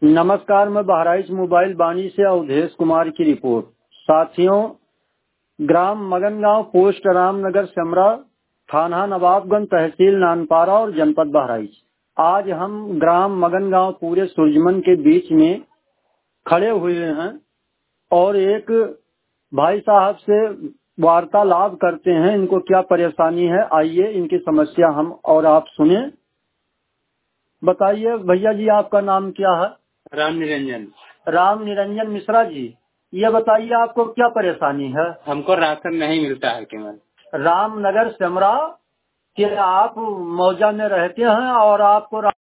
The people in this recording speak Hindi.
नमस्कार, मैं बहराइच मोबाइल बानी से अवधेश कुमार की रिपोर्ट। साथियों, ग्राम मगनगांव, पोस्ट रामनगर सेमरा, थाना नवाबगंज, तहसील नानपारा और जनपद बहराइच। आज हम ग्राम मगनगांव पूरे सुरजमन के बीच में खड़े हुए हैं और एक भाई साहब से वार्तालाप करते हैं। इनको क्या परेशानी है, आइए इनकी समस्या हम और आप सुने। बताइए भैया जी, आपका नाम क्या है? राम निरंजन। राम निरंजन मिश्रा जी, ये बताइए आपको क्या परेशानी है? हमको राशन नहीं मिलता है केवल। रामनगर सेमरा के आप मौजा में रहते हैं और आपको